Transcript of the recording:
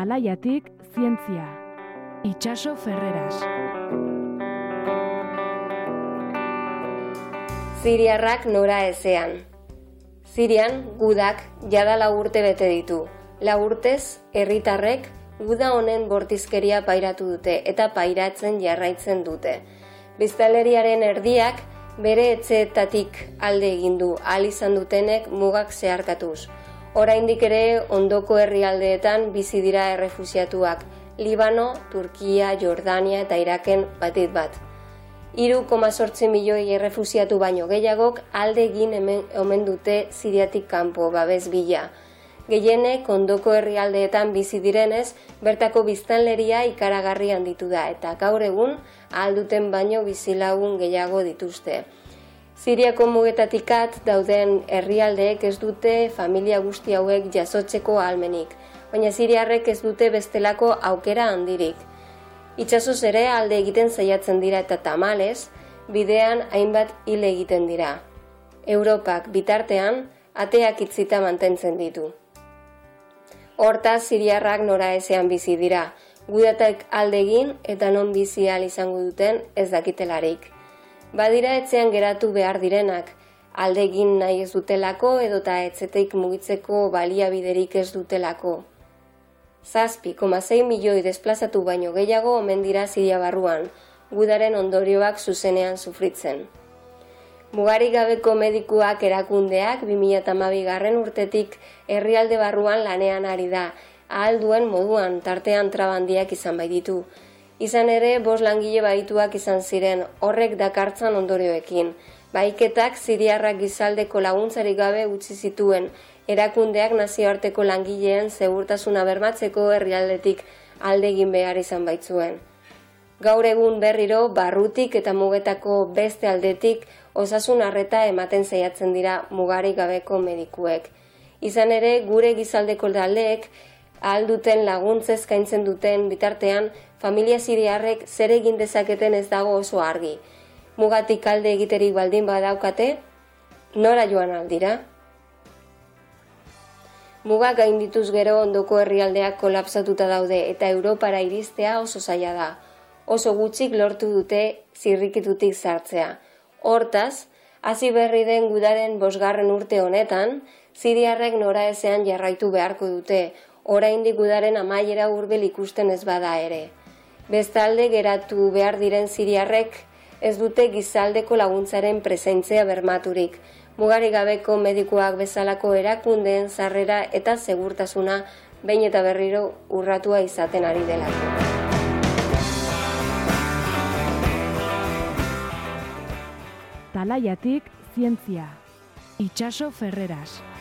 Talaiatik zientzia. Itxaso Ferreras. Siriarrak nora ezean. Sirian, gudak jada 4 urte bete ditu. 4 urtez, herritarrek guda honen bortizkeria pairatu dute eta pairatzen jarraitzen dute. Biztanleriaren erdiak bere etxeetatik alde egin du, ahal izan dutenek mugak zeharkatuz. Oraindik ere ondoko herrialdeetan bizi dira errefuxiatuak, Libano, Turkia, Jordania eta Iraken batit bat. 3,8 milioi errefuxiatu baino gehiagok alde egin omen dute Siriatik kanpo babes bila. Gehienek ondoko herrialdeetan bizi direnez, bertako biztanleria ikaragarri handitu da eta gaur egun ahal duten baino bizilagun gehiago dituzte. Siriako mugetatik at dauden herrialdeek ez dute familia guzti hauek jasotzeko ahalmenik, baina siriarrek ez dute bestelako aukera handirik. Itsasoz ere alde egiten saiatzen dira eta tamalez, bidean hainbat hil egiten dira. Europak bitartean ateak itzita mantentzen ditu. Hortaz, siriarrak nora ezean bizi dira, gudatak alde egin eta non bizi ahal izango duten ez dakitelarik. Badira etxean geratu behar direnak, alde egin nahi ez dutelako edota etxetik mugitzeko baliabiderik ez dutelako. 7,6 milioi desplazatu baino gehiago omen dira Siria barruan, gudaren ondorioak zuzenean sufritzen. Mugarik gabeko medikuak erakundeak 2012 urtetik herrialde barruan lanean ari da, ahal duen moduan tartean trabandiak izan baititu. Izan ere, 5 langile bahituak izan ziren, horrek dakartzan ondorioekin. Bahiketak siriarrak gizaldeko laguntzarik gabe utzi zituen, erakundeak nazioarteko langileen segurtasuna bermatzeko herrialdetik alde egin behar izan baitzuen. Gaur egun berriro barrutik eta mugetako beste aldetik osasun arreta ematen saiatzen dira mugarik gabeko medikuek. Izan ere, gure gizaldeko taldeek ahal duten laguntzez eskaintzen duten bitartean, familia siriarrek zer egin dezaketen ez dago oso argi. Mugatik alde egiterik baldin badaukate, nora joan aldira? Mugak gaindituz gero ondoko herrialdeak kolapsatuta daude eta Europara iristea oso zaila da. Oso gutxik lortu dute zirrikitutik sartzea. Hortaz, hasi berri den gudaren 5. urte honetan, siriarrek nora ezean jarraitu beharko dute, oraindik gudaren amaiera hurbil ikusten ez bada ere. Bestalde geratu behar diren siriarrek ez dute gizaldeko laguntzaren presentzia bermaturik, mugarik gabeko medikuak bezalako erakundeen sarrera eta segurtasuna behin eta berriro urratua izaten ari delako. Talaiatik zientzia. Itxaso Ferreras.